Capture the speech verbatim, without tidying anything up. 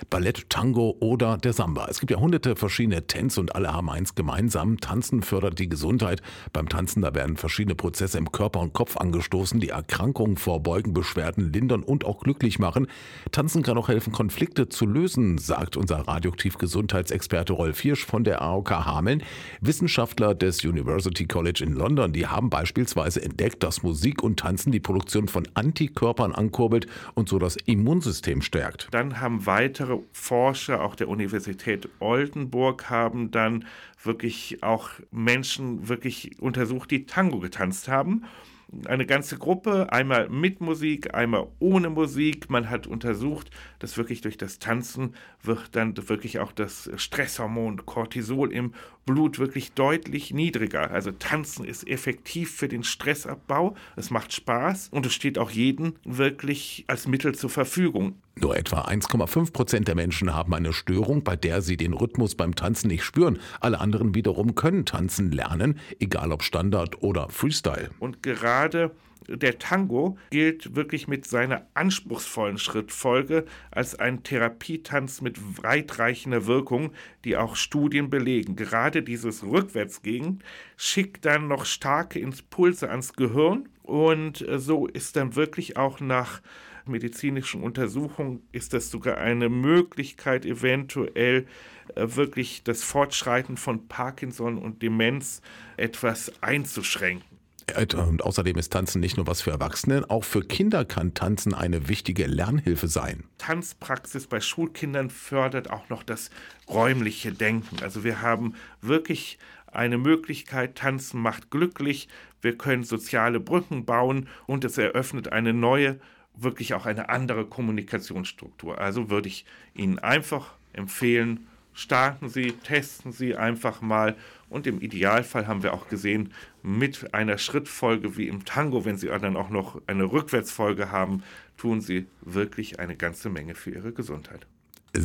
Ballett, Tango oder der Samba. Es gibt ja hunderte verschiedene Tänze und alle haben eins gemeinsam. Tanzen fördert die Gesundheit. Beim Tanzen, da werden verschiedene Prozesse im Körper und Kopf angestoßen, die Erkrankungen vorbeugen, Beschwerden lindern und auch glücklich machen. Tanzen kann auch helfen, Konflikte zu lösen, sagt unser Radioaktiv-Gesundheitsexperte Rolf Hirsch von der A O K Hameln. Wissenschaftler des University College in London, die haben beispielsweise entdeckt, dass Musik und Tanzen die Produktion von Antikörpern ankurbelt und so das Immunsystem stärkt. Dann haben weitere Forscher, auch der Universität Oldenburg, haben dann wirklich auch Menschen wirklich untersucht, die Tango getanzt haben. Eine ganze Gruppe, einmal mit Musik, einmal ohne Musik. Man hat untersucht, dass wirklich durch das Tanzen wird dann wirklich auch das Stresshormon Cortisol im Blut wirklich deutlich niedriger. Also Tanzen ist effektiv für den Stressabbau. Es macht Spaß und es steht auch jedem wirklich als Mittel zur Verfügung. Nur etwa eins Komma fünf Prozent der Menschen haben eine Störung, bei der sie den Rhythmus beim Tanzen nicht spüren. Alle anderen wiederum können tanzen lernen, egal ob Standard oder Freestyle. Und gerade der Tango gilt wirklich mit seiner anspruchsvollen Schrittfolge als ein Therapietanz mit weitreichender Wirkung, die auch Studien belegen. Gerade dieses Rückwärtsgehen schickt dann noch starke Impulse ans Gehirn und so ist dann wirklich auch nach medizinischen Untersuchungen ist das sogar eine Möglichkeit, eventuell äh, wirklich das Fortschreiten von Parkinson und Demenz etwas einzuschränken. Und außerdem ist Tanzen nicht nur was für Erwachsene, auch für Kinder kann Tanzen eine wichtige Lernhilfe sein. Tanzpraxis bei Schulkindern fördert auch noch das räumliche Denken. Also wir haben wirklich eine Möglichkeit, Tanzen macht glücklich, wir können soziale Brücken bauen und es eröffnet eine neue, wirklich auch eine andere Kommunikationsstruktur. Also würde ich Ihnen einfach empfehlen, starten Sie, testen Sie einfach mal und im Idealfall haben wir auch gesehen, mit einer Schrittfolge wie im Tango, wenn Sie dann auch noch eine Rückwärtsfolge haben, tun Sie wirklich eine ganze Menge für Ihre Gesundheit.